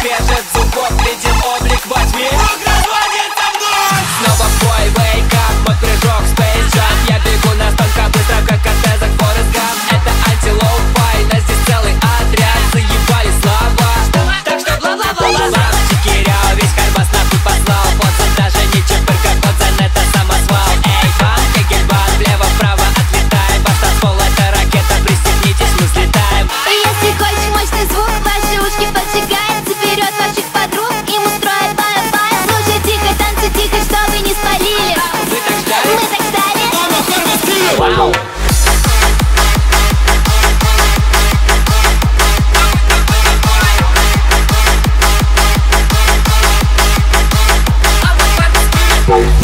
скрежет зубов, видим облик во тьме. Круг разводится вновь. Снова в бой, wake up, мой прыжок, Space Jump. Я бегу настолько быстро, как Артезак, Форест Гамп. Это анти-лоу-фай, нас здесь целый отряд. Заебали слова, так что бла-бла-бла-бла. Чикиряо, весь Карбас нахуй послал. Подзон даже не чипырка, подзон это самосвал. Эй, бан, кегельбан, влево-вправо отлетаем. Ваш танцпол это ракета, пристегнитесь, мы взлетаем. Если хочешь мощный звук, ваши ушки поджигает. Заберет ваших подруг, им устроит бая-бая. Слушай тихо, танцы тихо, чтобы не спалили. Вы так ждали? Мы так ждали. Вау. Boom.